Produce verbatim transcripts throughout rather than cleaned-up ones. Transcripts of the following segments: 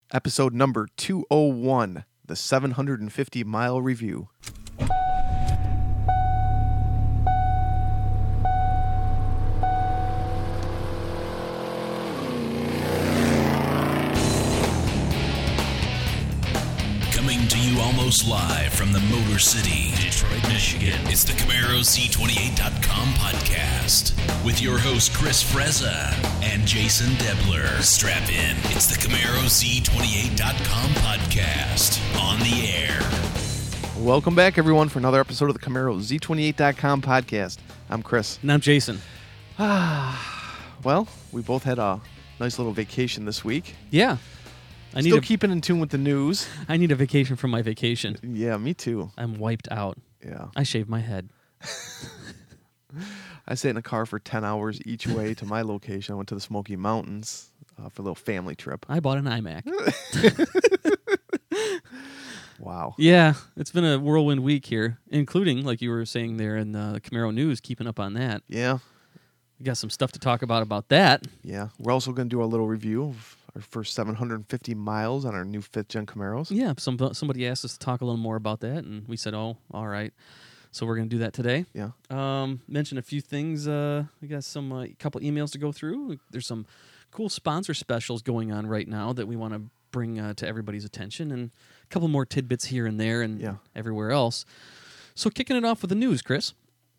Episode number two oh one, the seven hundred fifty mile review. Coming to you almost live from the Motor City, Detroit, Michigan. It's the Camaro Z twenty-eight dot com podcast with your host Chris Frezza and Jason Debler. Strap in. It's the Camaro Z twenty-eight dot com podcast on the air. Welcome back, everyone, for another episode of the Camaro Z twenty-eight dot com podcast. I'm Chris. And I'm Jason. Well, we both had a nice little vacation this week. Yeah. I need Still a, keeping in tune with the news. I need a vacation from my vacation. Yeah, me too. I'm wiped out. Yeah. I shaved my head. I sat in a car for ten hours each way to my location. I went to the Smoky Mountains uh, for a little family trip. I bought an iMac. Wow. Yeah, it's been a whirlwind week here, including, like you were saying there in the Camaro News, keeping up on that. Yeah. We got some stuff to talk about about that. Yeah. We're also going to do a little review of our first seven hundred fifty miles on our new fifth gen Camaros. Yeah, some somebody asked us to talk a little more about that, and we said, oh, all right. So we're going to do that today. Yeah. Um, mention a few things. Uh, we got some uh, couple emails to go through. There's some cool sponsor specials going on right now that we want to bring uh, to everybody's attention, and a couple more tidbits here and there and Yeah. everywhere else. So kicking it off with the news, Chris.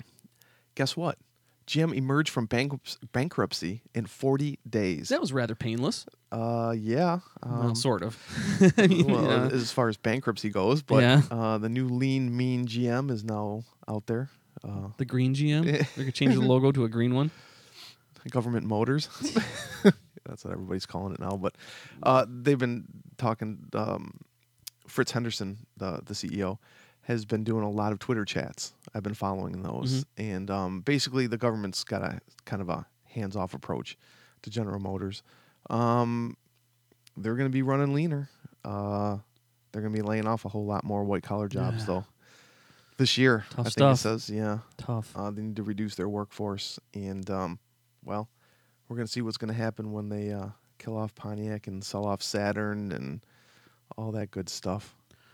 Guess what? G M emerged from bank- bankruptcy in forty days. That was rather painless. Uh, yeah. Um, well, sort of. well, Yeah. as far as bankruptcy goes, but Yeah. uh, the new lean, mean G M is now out there. Uh, The green G M. They're going to change the logo to a green one. Government Motors. That's what everybody's calling it now. But uh, they've been talking. Um, Fritz Henderson, the the C E O, has been doing a lot of Twitter chats. I've been following those, Mm-hmm. and um, basically the government's got a kind of a hands-off approach to General Motors. Um, they're going to be running leaner. Uh, they're going to be laying off a whole lot more white-collar jobs, Yeah. though. This year, Tough I think stuff. it says, yeah. Tough. Uh, they need to reduce their workforce, and um, well, we're going to see what's going to happen when they uh, kill off Pontiac and sell off Saturn and all that good stuff.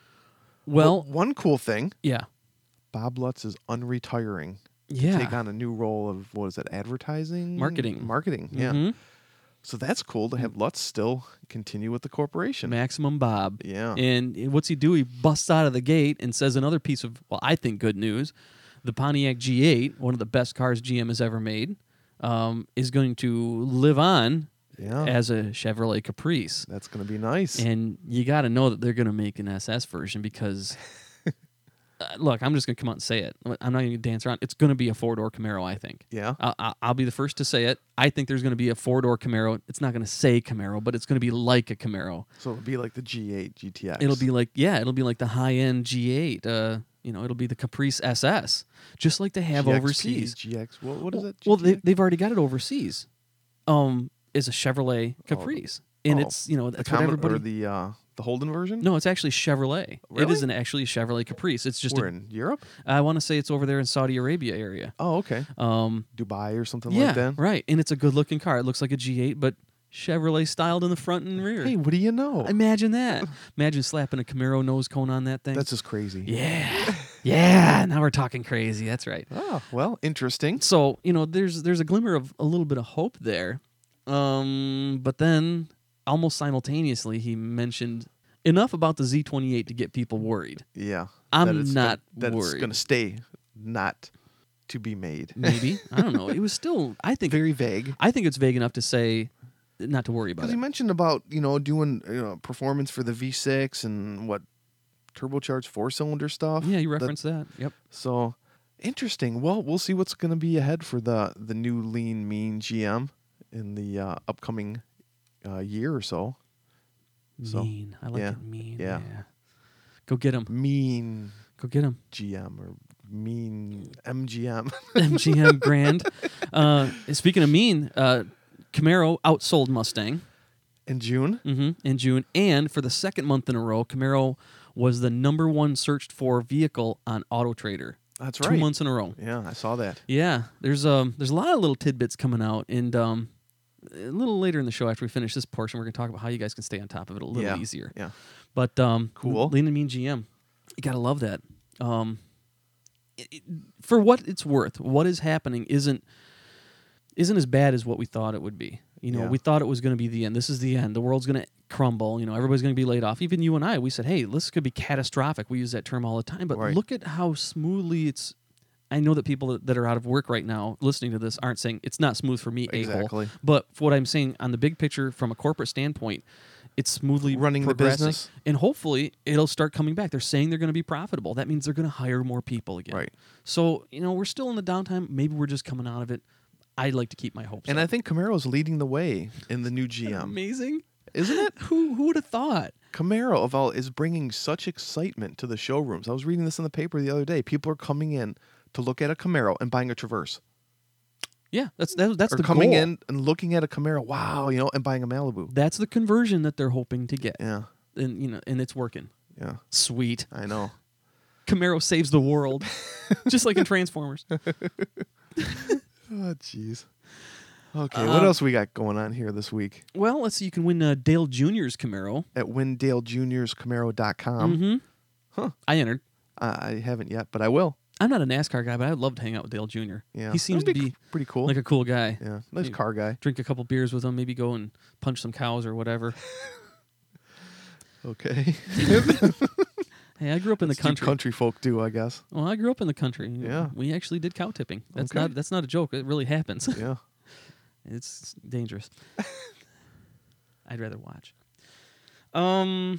Well, But one cool thing, yeah. Bob Lutz is unretiring to Yeah. take on a new role of, what is it, advertising? Marketing. Marketing, yeah. Mhm. So that's cool to have Lutz still continue with the corporation. Maximum Bob. Yeah. And what's he do? He busts out of the gate and says another piece of, well, I think good news. The Pontiac G eight, one of the best cars G M has ever made, um, is going to live on Yeah. as a Chevrolet Caprice. That's going to be nice. And you got to know that they're going to make an S S version because, uh, look, I'm just going to come out and say it. I'm not going to dance around. It's going to be a four-door Camaro, I think. yeah. I'll, I'll- I'll be the first to say it. I think there's going to be a four-door Camaro. It's not going to say Camaro, but it's going to be like a Camaro. So it'll be like the G eight G T X. It'll be like, yeah, it'll be like the high-end G eight. Uh, you know, it'll be the Caprice S S, just like they have G X P, overseas. G X. What, what is well, it? well, they, G T X? they've already got it overseas. Um, is a Chevrolet Caprice, and oh, it's you know the that's what Common- everybody. or the uh, the Holden version. No, it's actually Chevrolet. It Really? isn't actually a Chevrolet Caprice. It's just We're a, in Europe. I want to say it's over there in Saudi Arabia area. Oh, okay. Um, Dubai or something yeah, like that. right. And it's a good-looking car. It looks like a G eight, but Chevrolet styled in the front and rear. Hey, what do you know? Imagine that. Imagine slapping a Camaro nose cone on that thing. That's just crazy. yeah, yeah. Now we're talking crazy. That's right. Oh, well, interesting. So you know, there's there's a glimmer of a little bit of hope there, um, but then almost simultaneously he mentioned enough about the Z twenty-eight to get people worried. Yeah. I'm that it's not gonna, that worried. it's going to stay not to be made. Maybe I don't know. It was still. I think. Very vague. I think it's vague enough to say not to worry about Because it. he mentioned about, you know, doing you know, performance for the V six and what turbocharged four-cylinder stuff. Yeah, you That- referenced that. Yep. So interesting. Well, we'll see what's going to be ahead for the the new lean mean G M in the uh, upcoming uh, year or so. So, Mean. I like yeah, it. Mean. yeah. Yeah. Go get him. Mean Go get him. G M or mean M G M. M G M Grand. Uh, speaking of mean, uh, Camaro outsold Mustang In June. hmm in June, and for the second month in a row, Camaro was the number one searched for vehicle on Auto Trader. That's Two right. months in a row. Yeah, I saw that. Yeah, there's um there's a lot of little tidbits coming out, and um a little later in the show, after we finish this portion, we're going to talk about how you guys can stay on top of it a little Yeah. easier. Yeah. But um, Cool. Lean and Mean G M, you gotta love that. Um, it, it, for what it's worth, what is happening isn't isn't as bad as what we thought it would be. You know, Yeah. we thought it was going to be the end. This is the end. The world's going to crumble. You know, everybody's going to be laid off. Even you and I, we said, hey, this could be catastrophic. We use that term all the time. But Right. look at how smoothly it's. I know that people that, that are out of work right now listening to this aren't saying it's not smooth for me, a-hole. Exactly. But for what I'm saying on the big picture, from a corporate standpoint, it's smoothly Running the progressing. business. And hopefully it'll start coming back. They're saying they're going to be profitable. That means they're going to hire more people again. Right. So, you know, we're still in the downtime. Maybe we're just coming out of it. I'd like to keep my hopes And up. I think Camaro's leading the way in the new G M. Amazing. Isn't it? Who who would have thought? Camaro of all is bringing such excitement to the showrooms. I was reading this in the paper the other day. People are coming in to look at a Camaro and buying a Traverse. Yeah, that's that, that's Or the coming goal. in and looking at a Camaro, wow, you know, and buying a Malibu. That's the conversion that they're hoping to get. Yeah, And you know, and it's working. yeah, Sweet. I know. Camaro saves the world. Just like in Transformers. Oh, jeez. Okay, what Um, else we got going on here this week? Well, let's see. You can win uh, Dale Junior's Camaro. At Windale Juniors Camaro dot com. Mm-hmm. Huh. I entered. Uh, I haven't yet, but I will. I'm not a NASCAR guy, but I'd love to hang out with Dale Junior Yeah, He seems to That'd be c- pretty cool. like a cool guy. yeah, nice Maybe- car guy. Drink a couple beers with him, maybe go and punch some cows or whatever. Okay, Hey, I grew up in the Let's do country. country folk do, I guess. Well, I grew up in the country. Yeah. We actually did cow tipping. That's Okay. not that's not a joke. It really happens. Yeah. It's dangerous. I'd rather watch. Um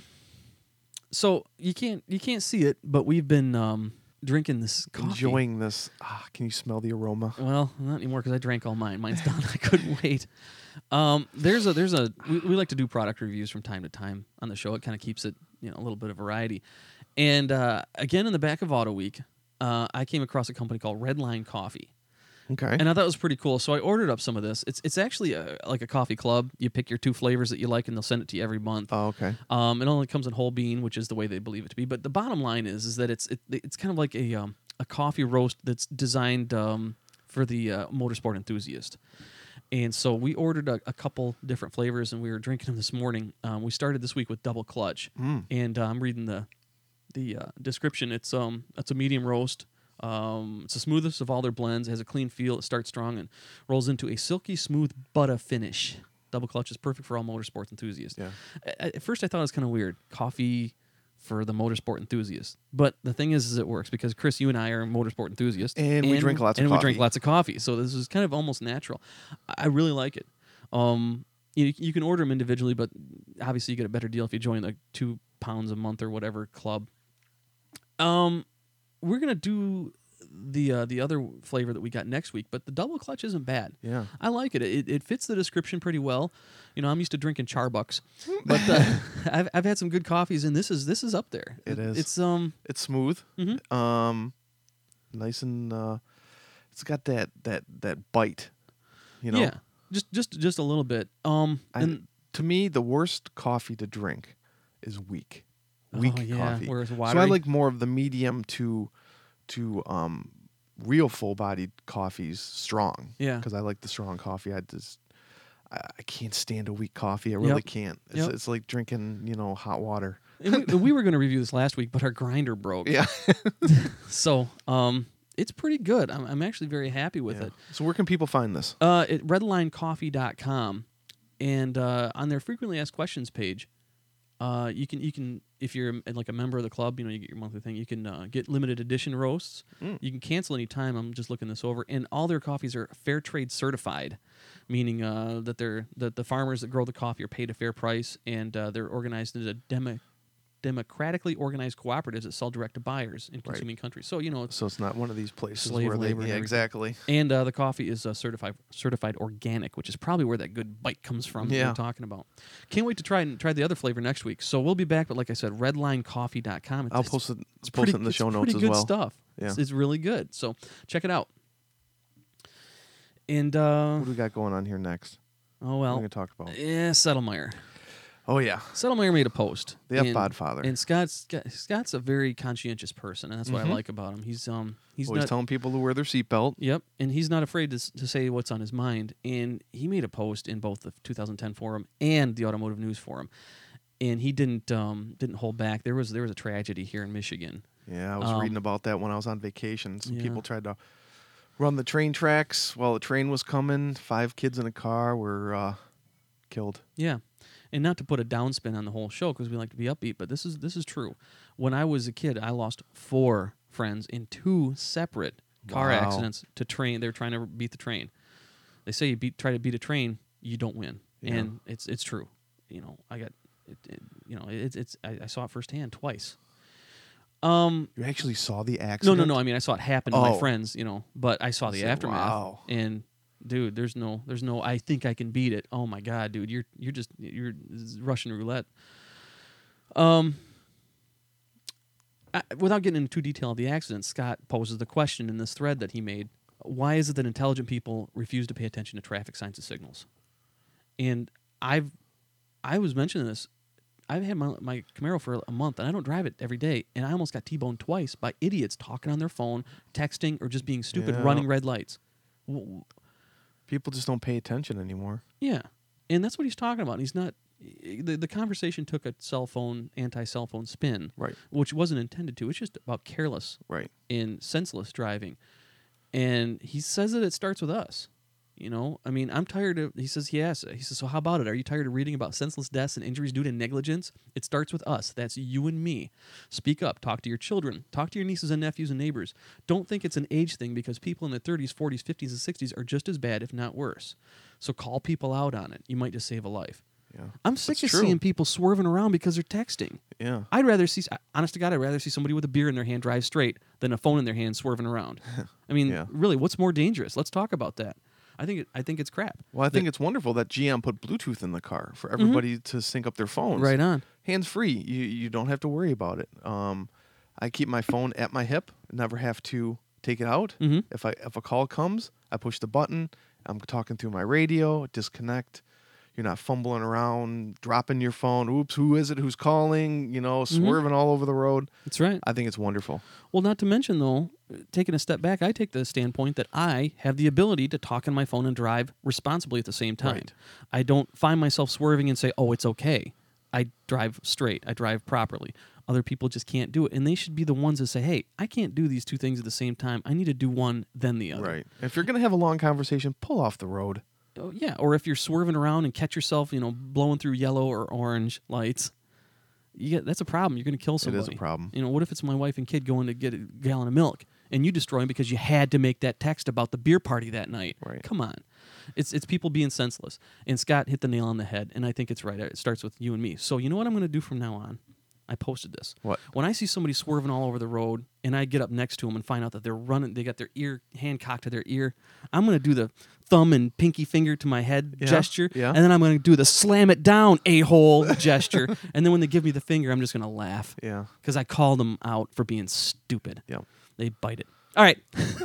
so you can't you can't see it, but we've been um drinking this coffee. Enjoying this. Ah, can you smell the aroma? Well, not anymore because I drank all mine. Mine's done. I couldn't wait. Um, there's a there's a we, we like to do product reviews from time to time on the show. It kind of keeps it you know a little bit of variety. And uh, again, in the back of Auto Week, uh, I came across a company called Redline Coffee, Okay. and I thought it was pretty cool. So I ordered up some of this. It's it's actually a, like a coffee club. You pick your two flavors that you like, and they'll send it to you every month. oh, okay. Um, it only comes in whole bean, which is the way they believe it to be. But the bottom line is, is that it's it, it's kind of like a um, a coffee roast that's designed um, for the uh, motorsport enthusiast. And so we ordered a, a couple different flavors, and we were drinking them this morning. Um, we started this week with Double Clutch, Mm. and uh, I'm reading the the uh, description. It's um it's a medium roast. Um, it's the smoothest of all their blends. It has a clean feel. It starts strong and rolls into a silky smooth butter finish. Double Clutch is perfect for all motorsports enthusiasts. Yeah. At at first, I thought it was kind of weird. Coffee for the motorsport enthusiast. But the thing is, is it works because Chris, you and I are motorsport enthusiasts, And we drink lots of and we drink coffee. lots of coffee. So this is kind of almost natural. I I really like it. Um, you you can order them individually, but obviously you get a better deal if you join the two pounds a month or whatever club. Um, we're gonna do the uh, the other flavor that we got next week, but the Double Clutch isn't bad. Yeah. I like it. It it fits the description pretty well. You know, I'm used to drinking Charbucks, but uh, I've I've had some good coffees, and this is this is up there. It is. It's um. It's smooth. Mhm. Um, nice and uh, it's got that that that bite. You know. Yeah. Just just just a little bit. Um. I- and To me, the worst coffee to drink is weak. Weak oh, yeah, coffee. where it's So watery. I like more of the medium to to um real full-bodied coffees, strong. Yeah. Because I like the strong coffee. I just I, I can't stand a weak coffee. I really Yep. can't. It's, Yep. it's like drinking, you know, hot water. And we, we were going to review this last week, but our grinder broke. Yeah. So um, it's pretty good. I'm I'm actually very happy with Yeah. it. So where can people find this? Uh, at redline coffee dot com, and uh, on their frequently asked questions page, uh, you can you can if you're um, like a member of the club, you know you get your monthly thing. You can uh, get limited edition roasts. Mm. You can cancel any time. I'm just looking this over, and all their coffees are fair trade certified, meaning uh, that they're that the farmers that grow the coffee are paid a fair price, and uh, they're organized into demo. democratically organized cooperatives that sell direct to buyers in consuming countries. So you know, it's, So it's not one of these places Slave where they labor and yeah, everything. exactly. and uh, the coffee is uh, certified certified organic, which is probably where that good bite comes from. That Yeah. we're talking about. Can't wait to try and try the other flavor next week. So we'll be back. But like I said, redline coffee dot com. I'll post it It's post pretty, it in the it's show notes pretty as good well. stuff. Yeah. It's, it's really good. So check it out. And uh, What do we got going on here next? oh What are we well, gonna talk about? yeah, Settlemeyer. Oh yeah, Settlemyer made a post. the and, F-Bod father. And Scott's Scott- Scott's a very conscientious person, and that's what Mhm. I like about him. He's um he's Always not telling people to wear their seatbelt. Yep, and he's not afraid to s- to say what's on his mind. And he made a post in both the two thousand ten forum and the Automotive News forum, and he didn't um didn't hold back. There was there was a tragedy here in Michigan. Yeah, I was Um, reading about that when I was on vacation. Some yeah. people tried to run the train tracks while the train was coming. Five kids in a car were uh, killed. Yeah, and not to put a downspin on the whole show because we like to be upbeat, but this is this is true. When I was a kid, I lost four friends in two separate car Wow. accidents to train. They're trying to beat the train. They say you beat try to beat a train, you don't win, Yeah. and it's it's true. You know, I got it, it, you know it's it's I, I saw it firsthand twice. Um, You actually saw the no, accident? no, no. I mean, I saw it happen to my Oh. friends, you know, but I saw the So, aftermath. wow. And dude, there's no, there's no. I think I can beat it. Oh my god, dude, you're you're just you're Russian roulette. Um, I, without getting into too detail of the accident, Scott poses the question in this thread that he made: why is it that intelligent people refuse to pay attention to traffic signs and signals? And I've, I was mentioning this. I've had my, my Camaro for a month, and I don't drive it every day. And I almost got T-boned twice by idiots talking on their phone, texting, or just being stupid, Yeah. running red lights. W- People just don't pay attention anymore. Yeah, and that's what he's talking about. He's not. The, the conversation took a cell phone, anti-cell phone spin, Right, which wasn't intended to. It's just about careless right. and senseless driving. And he says that it starts with us. You know, I mean, I'm tired of, he says, yes. He says, so how about it? Are you tired of reading about senseless deaths and injuries due to negligence? It starts with us. That's you and me. Speak up. Talk to your children. Talk to your nieces and nephews and neighbors. Don't think it's an age thing because people in their thirties, forties, fifties, and sixties are just as bad, if not worse. So call people out on it. You might just save a life. Yeah, I'm sick That's of true. seeing people swerving around because they're texting. yeah. I'd rather see, honest to God, I'd rather see somebody with a beer in their hand drive straight than a phone in their hand swerving around. I mean, Yeah. really, what's more dangerous? Let's talk about that. I think it, I think it's crap. Well, I think it's wonderful that G M put Bluetooth in the car for everybody to sync up their phones. Right on. Hands free. You you don't have to worry about it. Um, I keep my phone at my hip. Never have to take it out. Mhm. If I if a call comes, I push the button. I'm talking through my radio. Disconnect. You're not fumbling around, dropping your phone. Oops, who is it? Who's calling? You know, swerving all over the road. That's right. I think it's wonderful. Well, not to mention, though, taking a step back, I take the standpoint that I have the ability to talk on my phone and drive responsibly at the same time. Right. I don't find myself swerving and say, oh, it's okay. I drive straight. I drive properly. Other people just can't do it. And they should be the ones that say, hey, I can't do these two things at the same time. I need to do one, then the other. Right. If you're gonna have a long conversation, pull off the road. Oh, yeah, or if you're swerving around and catch yourself, you know, blowing through yellow or orange lights, you get, that's a problem. You're going to kill somebody. It is a problem. You know, what if it's my wife and kid going to get a gallon of milk and you destroy them because you had to make that text about the beer party that night? Right. Come on. It's it's people being senseless. And Scott hit the nail on the head, and I think it's right. It starts with you and me. So you know what I'm going to do from now on? I posted this. What? When I see somebody swerving all over the road and I get up next to them and find out that they're running, they got their ear, hand cocked to their ear, I'm going to do the thumb and pinky finger to my head Yeah, gesture. yeah. And then I'm going to do the slam it down, a-hole gesture. And then when they give me the finger, I'm just going to laugh Yeah. because I called them out for being stupid. Yeah. They bite it. All right.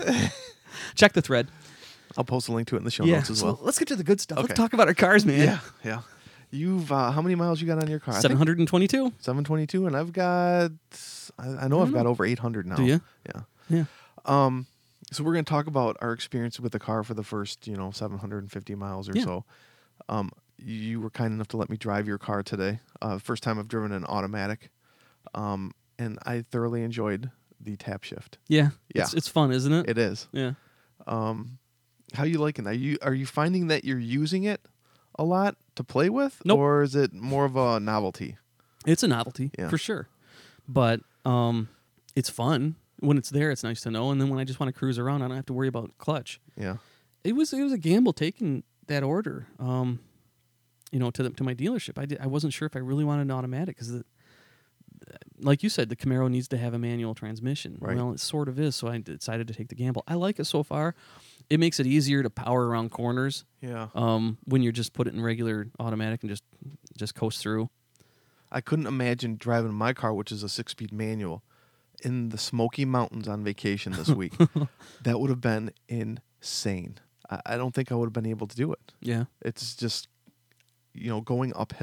Check the thread. I'll post a link to it in the show yeah. notes as So well. let's get to the good stuff. Okay. Let's talk about our cars, man. Yeah. Yeah. You've uh, how many miles you got on your car? I think seven hundred twenty-two. seven twenty-two, and I've got I, I know I've got over eight hundred now. Do you? Yeah. Yeah. Um, so we're going to talk about our experience with the car for the first, you know, seven hundred fifty miles or Yeah. so. Um, you were kind enough to let me drive your car today. Uh, first time I've driven an automatic. Um, and I thoroughly enjoyed the tap shift. Yeah. Yeah. It's, it's fun, isn't it? It is. Yeah. Um, how you liking that? Are you are you finding that you're using it a lot to play with, Nope. or is it more of a novelty? It's a novelty Yeah. for sure, but um, it's fun when it's there. It's nice to know, and then when I just want to cruise around, I don't have to worry about clutch. Yeah. It was it was a gamble taking that order, um, you know, to the, to my dealership. I did, I wasn't sure if I really wanted an automatic because, like you said, the Camaro needs to have a manual transmission. Right. Well, it sort of is, so I decided to take the gamble. I like it so far. It makes it easier to power around corners. Yeah. Um, when you're just put it in regular automatic and just just coast through. I couldn't imagine driving my car, which is a six-speed manual, in the Smoky Mountains on vacation this week. That would have been insane. I, I don't think I would have been able to do it. Yeah. It's just, you know, going uphill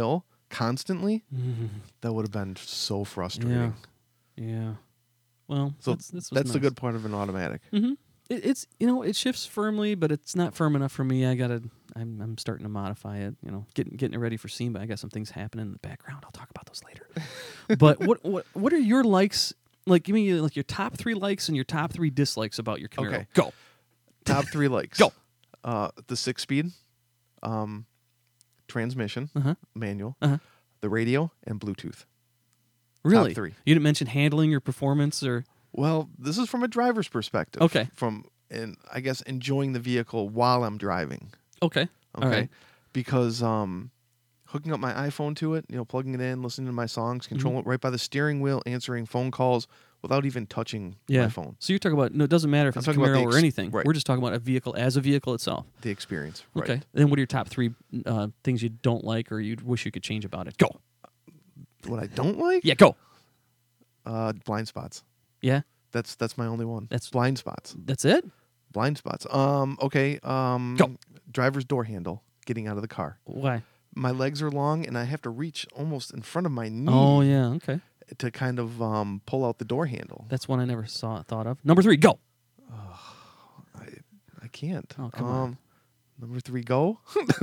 constantly, that would have been so frustrating. Yeah. Yeah. Well, So that's, this was that's the nice. good part of an automatic. Mm-hmm. It, it's you know it shifts firmly, but it's not firm enough for me. I gotta. I'm I'm starting to modify it. You know, getting getting it ready for SEMA. I got some things happening in the background. I'll talk about those later. But what what what are your likes? Like, give me like your top three likes and your top three dislikes about your Camaro. Okay. Go. Top three likes. Go. Uh, the six speed, um, transmission, Uh huh. manual, Uh huh. the radio, and Bluetooth. Really? three. You didn't mention handling or performance or. Well, this is from a driver's perspective. Okay. From and I guess enjoying the vehicle while I'm driving. Okay. Okay. All right. Because um, hooking up my iPhone to it, you know, plugging it in, listening to my songs, controlling it right by the steering wheel, answering phone calls without even touching Yeah. my phone. So you're talking about no, it doesn't matter if I'm it's a talking about Camaro the or ex- anything. right. We're just talking about a vehicle as a vehicle itself. The experience. Right. Okay. Then what are your top three uh, things you don't like or you wish you could change about it? Go. What I don't like? Yeah. Go. Uh, blind spots. Yeah. That's that's my only one. That's- blind spots. That's it. Blind spots. Um. Okay. Um. Go. Driver's door handle. Getting out of the car. Why? My legs are long, and I have to reach almost in front of my knee Oh yeah. Okay. to kind of um pull out the door handle. That's one I never saw thought of. Number three. Go. I I can't. Oh, come um, on. Number three. Go.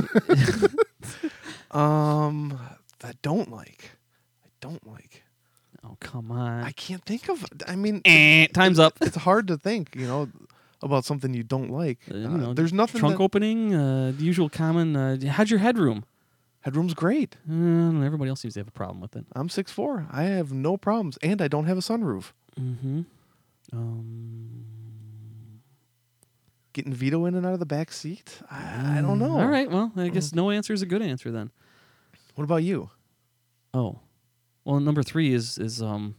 um. I don't like. I don't like. Oh come on. I can't think of. I mean, Eh, time's up. it's hard to think. You know. About something you don't like. Uh, you Uh, know, there's nothing. Trunk that, opening. Uh, the usual common. Uh, how's your headroom? Headroom's great. Uh, everybody else seems to have a problem with it. I'm six foot four. I have no problems, and I don't have a sunroof. Mm-hmm. Um. Getting Vito in and out of the back seat. I, I don't know. All right. Well, I guess no answer is a good answer then. What about you? Oh, well, number three is is um,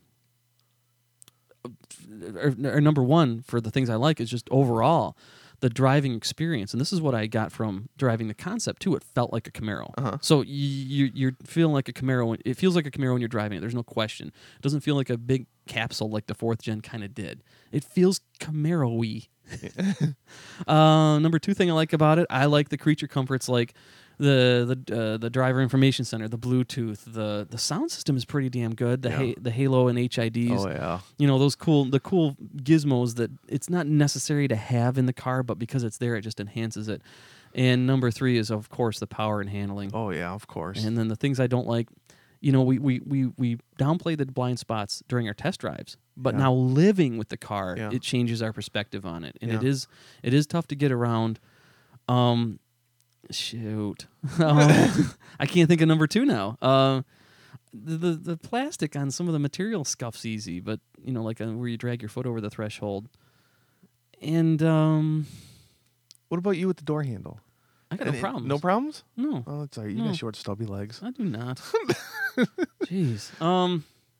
or, or number one for the things I like is just overall the driving experience, and this is what I got from driving the Concept too. It felt like a Camaro. Uh-huh. So you you're feeling like a Camaro. when- It feels like a Camaro when you're driving it. There's no question. It doesn't feel like a big capsule like the fourth gen kind of did. It feels Camaro-y. uh, number two thing I like about it, I like the creature comforts like the the uh, the driver information center, the Bluetooth, the the sound system is pretty damn good. The Yeah. ha- the Halo and H I Ds, Oh yeah. you know, those cool the cool gizmos that it's not necessary to have in the car, but because it's there, it just enhances it. And number three is of course the power and handling. Oh yeah. Of course. And then the things I don't like, you know, we we we we downplay the blind spots during our test drives, but Yeah. now living with the car, Yeah. it changes our perspective on it, and it Yeah. is it is tough to get around. Um, shoot, Um, I can't think of number two now. Uh, the, the the plastic on some of the material scuffs easy, but you know, like uh, where you drag your foot over the threshold, and um, What about you with the door handle? I got And no it- problems. No problems? No, Oh, that's all right. You No. got short, stubby legs. I do not. Jeez. Um,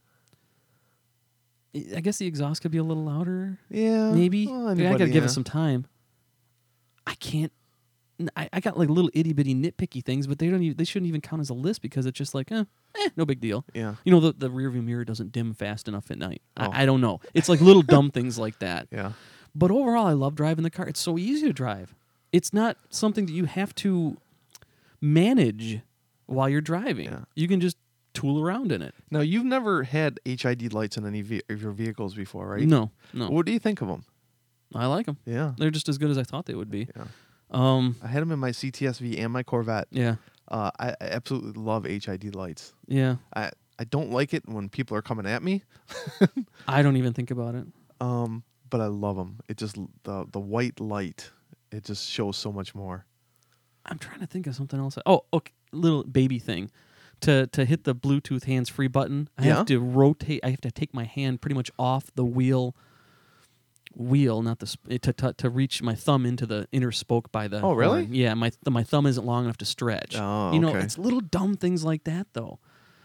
I guess the exhaust could be a little louder. Yeah. Maybe. Well, Yeah, I gotta anybody, give yeah. it some time. I can't. n- I, I got like little itty bitty nitpicky things, but they don't. Even, they shouldn't even count as a list because it's just like, eh, eh no big deal. Yeah. You know, the the rear view mirror doesn't dim fast enough at night. Oh. I, I don't know. It's like little dumb things like that. Yeah. But overall, I love driving the car. It's so easy to drive. It's not something that you have to manage while you're driving. Yeah. You can just tool around in it. Now you've never had H I D lights in any ve- of your vehicles before, right? No, no. What do you think of them? I like them. Yeah. They're just as good as I thought they would be. Yeah. Um, I had them in my C T S V and my Corvette. yeah, Uh, I, I absolutely love H I D lights. yeah. I I don't like it when people are coming at me. I don't even think about it. Um, but I love them. It just the the white light. It just shows so much more. I'm trying to think of something else. Oh, okay, little baby thing. To to hit the Bluetooth hands-free button, I Yeah? have to rotate. I have to take my hand pretty much off the wheel. Wheel, not the sp- to, to to reach my thumb into the inner spoke by the. Oh, really? horn. Yeah, my th- my thumb isn't long enough to stretch. Oh, you know, okay. it's little dumb things like that though.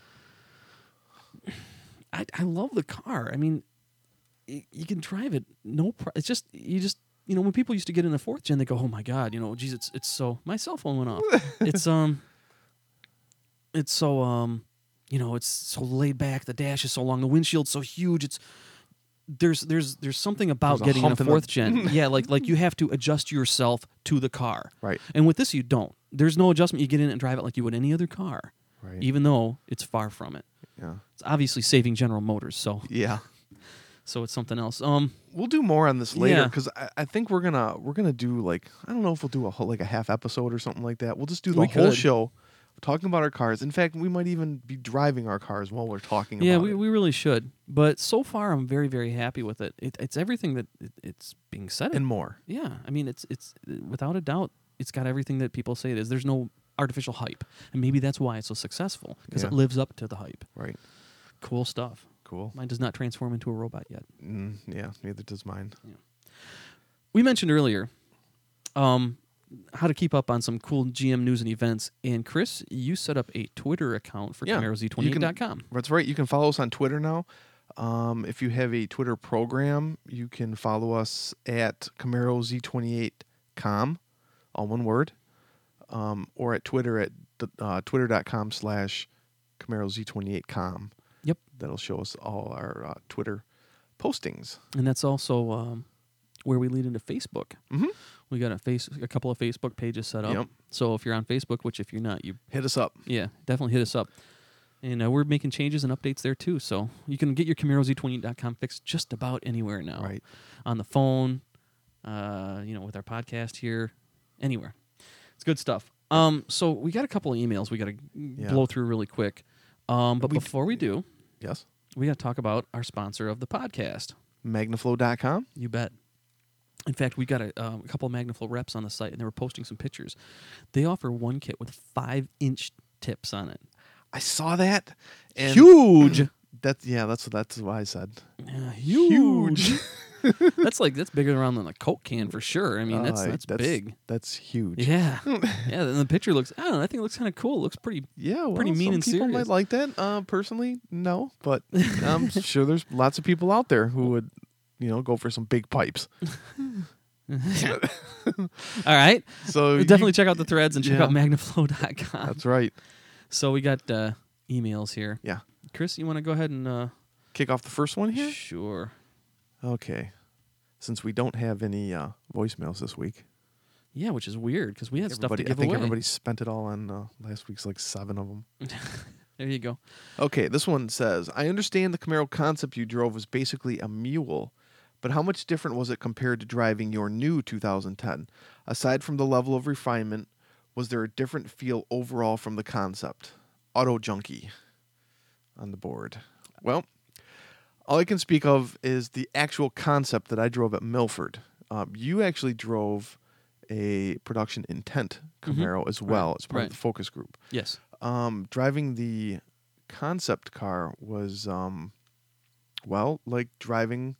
I I love the car. I mean, y- you can drive it. No, pro- it's just you just you know when people used to get in the fourth gen, they go, oh my god, you know, geez, it's it's so. My cell phone went off. it's um. It's so um, you know, it's so laid back. The dash is so long. The windshield's so huge. It's there's there's there's something about There's a getting in a hump in the- fourth gen. Yeah, like like you have to adjust yourself to the car. Right. And with this, you don't. There's no adjustment. You get in it and drive it like you would any other car. Right. even though it's far from it. Yeah. It's obviously saving General Motors, so Yeah. so it's something else. Um, We'll do more on this later Yeah. because I, I think we're gonna we're gonna do like I don't know if we'll do a whole, like a half episode or something like that. We'll just do the We whole could. show talking about our cars. In fact, we might even be driving our cars while we're talking yeah, about we, it. we really should. But so far, I'm very very happy with it. it it's everything that it, it's being said. And more. Yeah, I mean, it's it's without a doubt, it's got everything that people say it is. There's no artificial hype, and maybe that's why it's so successful because it Yeah. lives up to the hype. Right. Cool stuff. Cool. Mine does not transform into a robot yet. Mm, yeah, neither does mine. We mentioned earlier um, how to keep up on some cool G M news and events. And Chris, you set up a Twitter account for Yeah, Camaro Z twenty-eight dot com. That's right. You can follow us on Twitter now. Um, if you have a Twitter program, you can follow us at Camaro Z twenty-eight dot com, all one word, um, or at Twitter at uh, twitter.com slash Camaro Z twenty-eight dot com. Yep. That'll show us all our uh, Twitter postings. And that's also um, where we lead into Facebook. Mm-hmm. We got a face, a couple of Facebook pages set up. Yep. So if you're on Facebook, which if you're not, you Hit us up. yeah, definitely hit us up. And uh, we're making changes and updates there too. So you can get your Camaro Z twenty-eight dot com fix just about anywhere now. Right. On the phone, uh, you know, with our podcast here, anywhere. It's good stuff. Um, so we got a couple of emails we got to blow through really quick. Um, but We- before we do, Yes. we got to talk about our sponsor of the podcast. Magnaflow dot com. You bet. In fact, we got a, um, a couple of Magnaflow reps on the site, and they were posting some pictures. They offer one kit with five-inch tips on it. I saw that. And Huge. That's yeah. That's that's what I said. Yeah, huge. That's like that's bigger around than a Coke can for sure. I mean, that's Uh, that's, big. That's huge. Yeah, yeah. And the picture looks. I don't know. I think it looks kind of cool. It looks pretty. Yeah, well, Pretty mean some and people serious. might like that. Uh, personally, no, but I'm sure there's lots of people out there who would, you know, go for some big pipes. All right. So you- Definitely check out the threads and check Yeah. out magnaflow dot com. That's right. So we got uh, emails here. Yeah. Chris, you want to go ahead and uh, Kick off the first one here. sure. Okay. Since we don't have any uh, voicemails this week, Yeah, which is weird because we had stuff to everybody, I give think away. everybody spent it all on uh, last week's like seven of them. There you go. Okay, this one says, I understand the Camaro concept you drove was basically a mule, but how much different was it compared to driving your new two thousand ten? Aside from the level of refinement, was there a different feel overall from the concept? Auto Junkie on the board. Well, all I can speak of is the actual concept that I drove at Milford. Um, you actually drove a production intent Camaro as well Right, as part right. of the focus group. Yes. Um, driving the concept car was, um, well, like driving.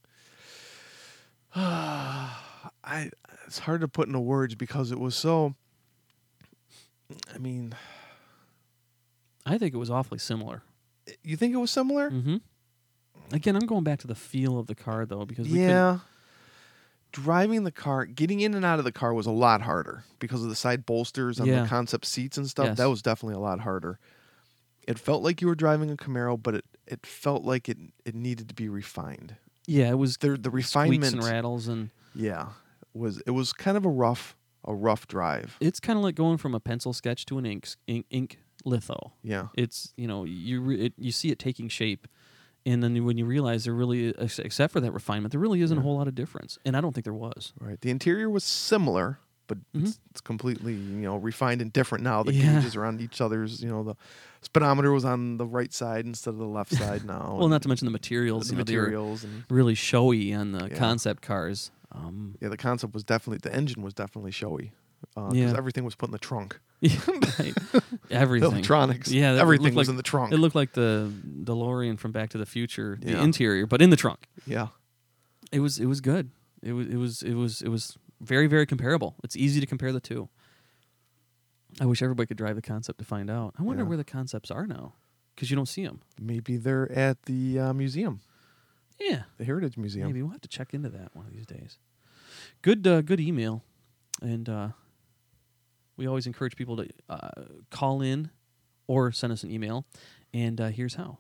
I it's hard to put into words because it was so. I mean, I think it was awfully similar. you think it was similar? Mm-hmm. Again, I'm going back to the feel of the car though, because we Yeah. Driving the car, getting in and out of the car was a lot harder because of the side bolsters on Yeah. the concept seats and stuff. Yes. That was definitely a lot harder. It felt like you were driving a Camaro, but it, it felt like it it needed to be refined. couldn't. Yeah, it was The the squeaks refinement, and rattles, and yeah, was it was kind of a rough a rough drive. it's kind of like going from a pencil sketch to an ink ink, ink litho. Yeah, It's you know you re- it, you see it taking shape, and then when you realize there really, ex- except for that refinement, there really isn't a Yeah. whole lot of difference, and I don't think there was. right. The interior was similar, but Mhm. it's, it's completely you know refined and different now. The Yeah. gauges are on each other's. You know the speedometer was on the right side instead of the left side now. Well, not to mention the materials. the you know, they were materials and really showy on the Yeah. concept cars. Um, yeah, the concept was definitely the engine was definitely showy. Uh, 'cause Yeah. everything was put in the trunk. right. The Everything. electronics. Yeah, that everything looked was like- in the trunk. It looked like the DeLorean from Back to the Future, the Yeah. interior, but in the trunk. yeah, It was it was good. It was it was it was it was very very comparable. It's easy to compare the two. I wish everybody could drive the concept to find out. I wonder Yeah. where the concepts are now, because you don't see them. maybe they're at the uh, museum, Yeah, the Heritage Museum. maybe we'll have to check into that one of these days. Good uh, good email, and uh, we always encourage people to uh, call in or send us an email. And uh, here's how.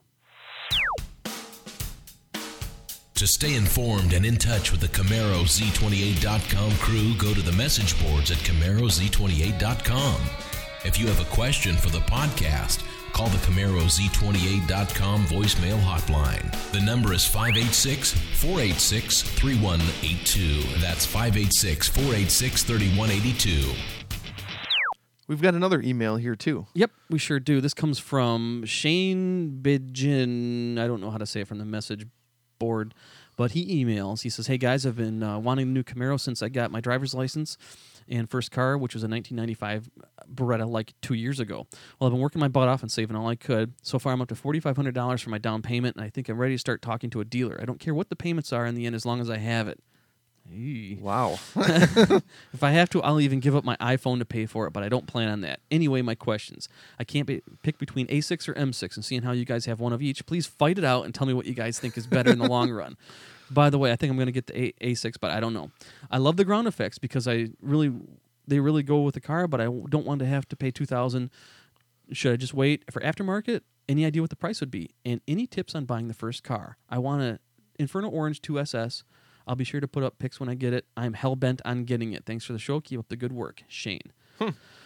To stay informed and in touch with the Camaro Z twenty-eight dot com crew, go to the message boards at Camaro Z twenty-eight dot com. If you have a question for the podcast, call the Camaro Z twenty-eight dot com voicemail hotline. The number is five eight six, four eight six, three one eight two. That's five eight six, four eight six, three one eight two. We've got another email here, too. Yep, we sure do. This comes from Shane Bidgen. I don't know how to say it from the message board, but he emails. He says, hey, guys, I've been uh, wanting a new Camaro since I got my driver's license and first car, which was a nineteen ninety-five Beretta, like two years ago. Well, I've been working my butt off and saving all I could. So far, I'm up to four thousand five hundred dollars for my down payment, and I think I'm ready to start talking to a dealer. I don't care what the payments are in the end as long as I have it. Eee. Wow. If I have to, I'll even give up my iPhone to pay for it, but I don't plan on that. Anyway, my questions. I can't be, pick between A six or M six, and seeing how you guys have one of each, please fight it out and tell me what you guys think is better in the long run. By the way, I think I'm going to get the A- A6, but I don't know. I love the ground effects because I really, they really go with the car, but I don't want to have to pay two thousand dollars. Should I just wait for aftermarket? Any idea what the price would be? And any tips on buying the first car? I want an Inferno Orange two S S. I'll be sure to put up pics when I get it. I'm hell-bent on getting it. Thanks for the show. Keep up the good work. Shane. Hmm.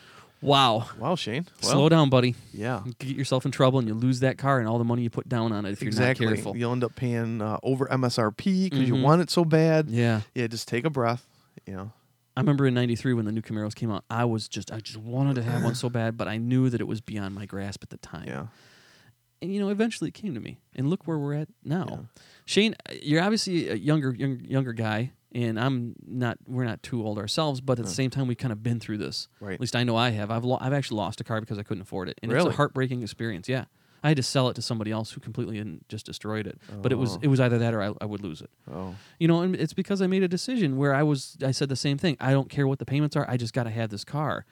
Wow. Wow, Shane. Well, Slow down, buddy. Yeah. You get yourself in trouble and you lose that car and all the money you put down on it if you're Exactly. not careful. You'll end up paying uh, over M S R P because Mhm. you want it so bad. Yeah. Yeah, just take a breath. You know. I remember in ninety-three when the new Camaros came out, I was just, I just wanted to have one so bad, but I knew that it was beyond my grasp at the time. Yeah. And, you know, eventually it came to me. And look where we're at now. Yeah. Shane, you're obviously a younger, young, younger guy, and I'm not, we're not too old ourselves, but at No. the same time, we've kind of been through this. Right. At least I know I have. I've, lo- I've actually lost a car because I couldn't afford it. And it's Really? a heartbreaking experience. Yeah. I had to sell it to somebody else who completely and just destroyed it. But it was Oh. it was either that or I, I would lose it. Oh. You know, and it's because I made a decision where I was I said the same thing. I don't care what the payments are. I just got to have this car.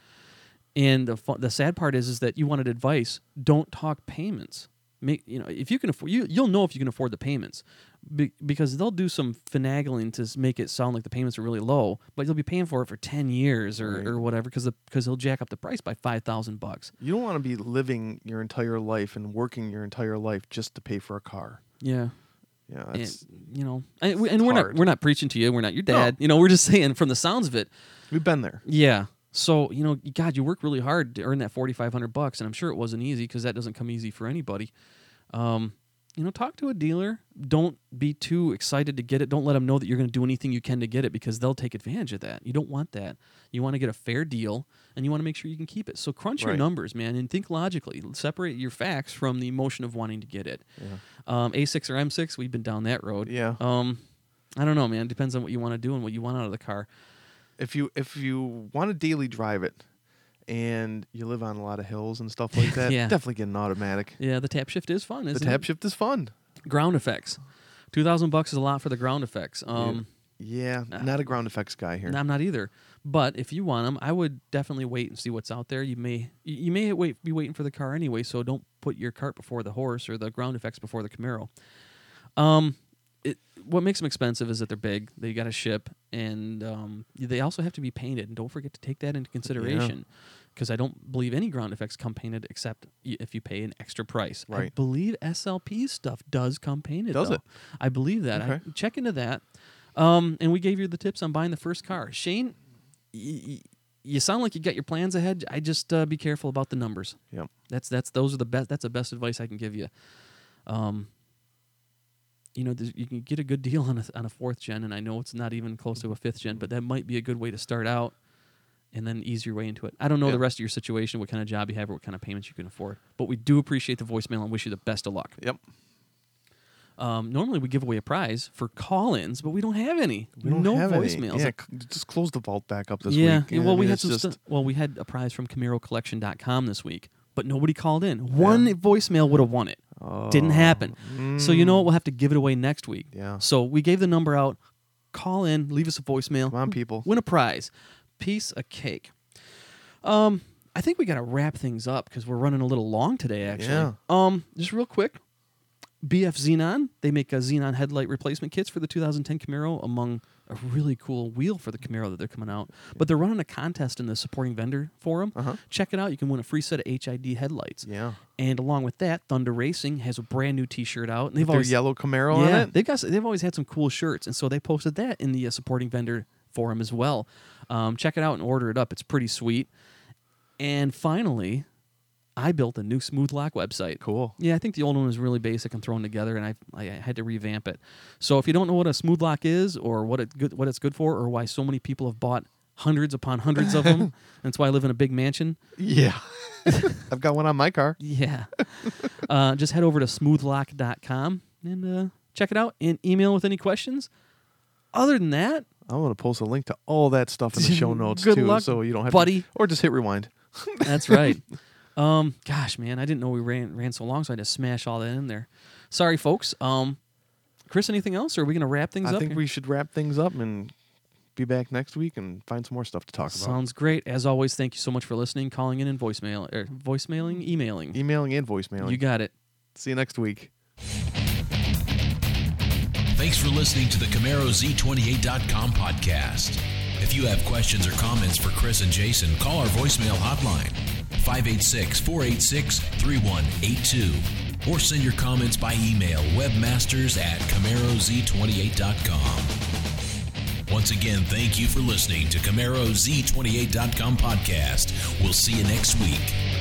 And the fu- the sad part is is that you wanted advice. Don't talk payments. Make you know if you can afford you you'll know if you can afford the payments, Be- because they'll do some finagling to s- make it sound like the payments are really low, but you'll be paying for it for ten years or, Right. or whatever because because he'll jack up the price by five thousand bucks. You don't want to be living your entire life and working your entire life just to pay for a car. Yeah. Yeah, And, that's, you know, and, we- and we're hard. not we're not preaching to you. We're not your dad. You know, we're just saying from the sounds of it. we've been there. Yeah. So, you know, God, you work really hard to earn that forty-five hundred bucks, and I'm sure it wasn't easy because that doesn't come easy for anybody. Um, you know, talk to a dealer. Don't be too excited to get it. Don't let them know that you're going to do anything you can to get it because they'll take advantage of that. You don't want that. You want to get a fair deal, and you want to make sure you can keep it. So crunch your Right. numbers, man, and think logically. Separate your facts from the emotion of wanting to get it. Yeah. Um, A six or M six, we've been down that road. Yeah. Um, I don't know, man. Depends on what you want to do and what you want out of the car. If you if you want to daily drive it and you live on a lot of hills and stuff like that, Yeah. definitely get an automatic. Yeah, the tap shift is fun, The isn't tap it? shift is fun. Ground effects. Two thousand bucks is a lot for the ground effects. Um, Yeah, Nah. not a ground effects guy here. and I'm not either. But if you want them, I would definitely wait and see what's out there. You may you you may wait be waiting for the car anyway, so don't put your cart before the horse or the ground effects before the Camaro. Um, it, what makes them expensive is that they're big. They got to ship, and um, they also have to be painted. And don't forget to take that into consideration, because I don't believe any ground effects come painted except y- if you pay an extra price. I Right. believe S L P stuff does come painted. Does though. it? I believe that. I, Okay. check into that. Um, and we gave you the tips on buying the first car. Shane, y- y- you sound like you got your plans ahead. I just uh, be careful about the numbers. Yep. That's that's those are the best. That's the best advice I can give you. Um, you know, there's- you can get a good deal on a on a fourth gen, and I know it's not even close to a fifth gen, but that might be a good way to start out, and then ease your way into it. I don't know Yeah. the rest of your situation, what kind of job you have, or what kind of payments you can afford, but we do appreciate the voicemail and wish you the best of luck. Yep. Um, normally we give away a prize for call-ins, but we don't have any. We don't no have any. voicemails. Yeah, c- just close the vault back up this yeah, week. yeah, I well, we mean, had it's some just, stu- well, we had a prize from Camaro Collection dot com this week, but nobody called in. One voicemail would have won it. Didn't Oh, happen. So you know mm, what? We'll have to give it away next week. Yeah. So we gave the number out. Call in, leave us a voicemail. Come on, people. Win a prize. Piece of cake. Um, I think we got to wrap things up because we're running a little long today, actually. Yeah. Um, just real quick. B F Xenon, they make a Xenon headlight replacement kits for the two thousand ten Camaro, among a really cool wheel for the Camaro that they're coming out. But they're running a contest in the supporting vendor forum. Uh-huh. Check it out. You can win a free set of H I D headlights. Yeah. And along with that, Thunder Racing has a brand new T-shirt out. And they've Their always yellow Camaro yeah, on it. they've got they've always had some cool shirts, and so they posted that in the uh, supporting vendor forum as well. Um, check it out and order it up. It's pretty sweet. And finally, I built a new Smooth Lock website. Cool. Yeah, I think the old one was really basic and thrown together, and I I had to revamp it. So if you don't know what a Smooth Lock is, or what it good what it's good for, or why so many people have bought hundreds upon hundreds of them, that's why I live in a big mansion. Yeah. I've got one on my car. Yeah. uh, just head over to smooth lock dot com and uh, check it out, and email with any questions. Other than that, I'm going to post a link to all that stuff in the show notes, Good too, luck, so you don't have buddy. to... Or just hit rewind. That's right. Um, gosh, man, I didn't know we ran ran so long, so I had to smash all that in there. Sorry, folks. Um, Chris, anything else, or are we going to wrap things I up? think here? we should wrap things up and be back next week and find some more stuff to talk about. Sounds great. As always, thank you so much for listening, calling in, and voicemail, or voicemailing, emailing. Emailing and voicemailing. You got it. See you next week. Thanks for listening to the Camaro Z twenty-eight dot com podcast. If you have questions or comments for Chris and Jason, call our voicemail hotline, five eight six, four eight six, three one eight two, or send your comments by email, webmasters at camaro z twenty-eight dot com. Once again, thank you for listening to Camaro Z twenty-eight dot com podcast. We'll see you next week.